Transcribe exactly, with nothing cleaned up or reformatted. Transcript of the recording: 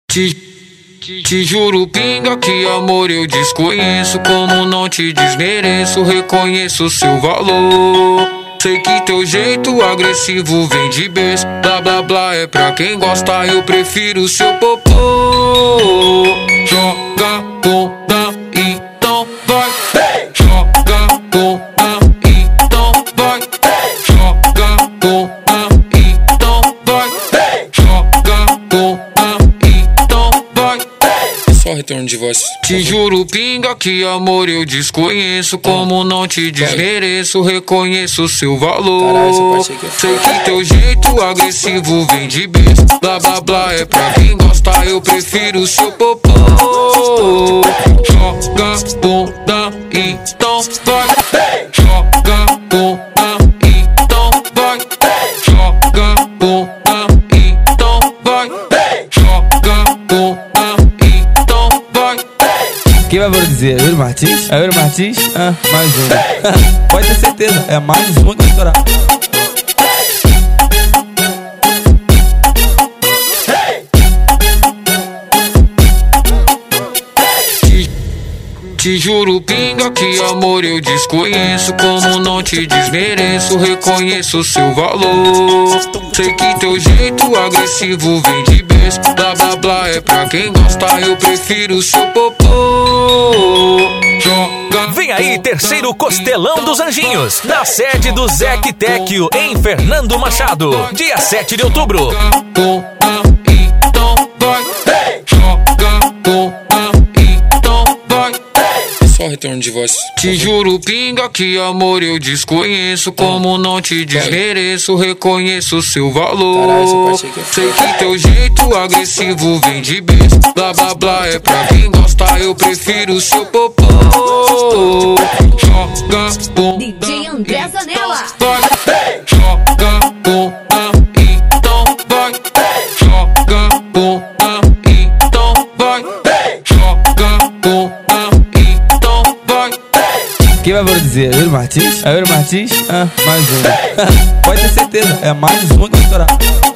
Te, te juro, pinga, que amor eu desconheço. Como não te desmereço, reconheço seu valor. Sei que teu jeito agressivo vem de berço. Blá blá blá é pra quem gosta, eu prefiro seu popô. Joga bunda, então vai. Joga bunda, então vai. Joga bunda, então vai. Joga bunda, então vai. Só retorno de voz. Te juro, pinga, que amor eu desconheço. Como não te desmereço, reconheço seu valor. Caralho, essa parte aqui é Sei que teu jeito agressivo vem de berço. Blá blá blá é pra quem gosta, eu prefiro seu popô. Joga bunda, então vai. Joga bunda, então vai. Joga bunda, então vai. Joga bunda, então vai. Quem vai produzir? É Euro Martins? É Euro Martins? Ah, mais um. Pode ter certeza, é mais um que vai estourar. Te juro, pinga, que amor eu desconheço. Como não te desmereço, reconheço seu valor. Sei que teu jeito agressivo vem de berço. Blá blá blá é pra quem gosta, eu prefiro seu popô. Joga. Vem aí, terceiro Costelão dos Anjinhos, na sede do Zec Tecchio, em Fernando Machado, dia sete de outubro. Então vai. Joga bunda, então vai. Só retorno de voz. Te juro, pinga, que amor eu desconheço. Como não te desmereço, reconheço seu valor. Caralho, essa parte aqui é Sei que teu jeito agressivo vem de berço. Blá blá blá é pra quem gosta, eu prefiro seu popô. Joga bunda, D J André Zanella. vai. Joga bunda, então vai. Joga bunda, então vai. Joga bunda, então vai. Quem vai produzir? É Euro Martins? É Euro Martins? Ah, mais um. Pode ter certeza, é mais um que vai estourar.